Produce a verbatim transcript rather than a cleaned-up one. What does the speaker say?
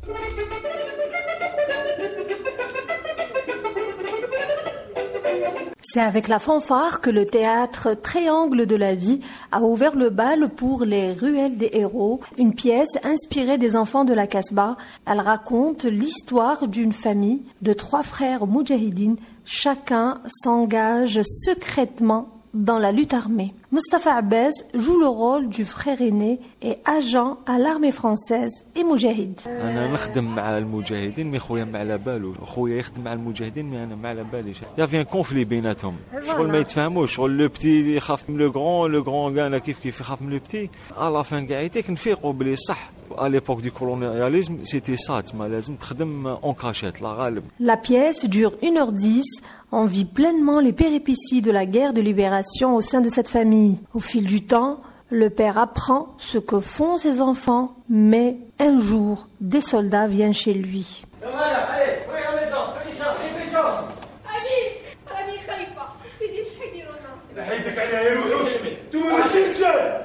C'est avec la fanfare que le théâtre Triangle de la vie a ouvert le bal pour Les Ruelles des Héros, une pièce inspirée des enfants de la Casbah. Elle raconte l'histoire d'une famille de trois frères moudjahidines. Chacun s'engage secrètement dans la lutte armée. Mustafa Abbas joue le rôle du frère aîné et agent à l'armée française et moujahid. أنا نخدم مع المجاهدين مي خويا ما على بالو خويا يخدم مع المجاهدين مي أنا ما على باليش يا في ان كونفلي بيناتهم شغل ما يتفاهموش شغل لو بتي يخاف من لو غران لو غران كاع كيف كيف يخاف من لو بتي على فان كاع يتيك نفيقوا بلي صح à l'époque du colonialisme c'était ça تما لازم تخدم اون كاشيت لا غالب. La pièce dure une heure dix. On vit pleinement les péripéties de la guerre de libération au sein de cette famille. Au fil du temps, le père apprend ce que font ses enfants, mais un jour, des soldats viennent chez lui. علي راني خايفه سيدي واش حيديروا لنا؟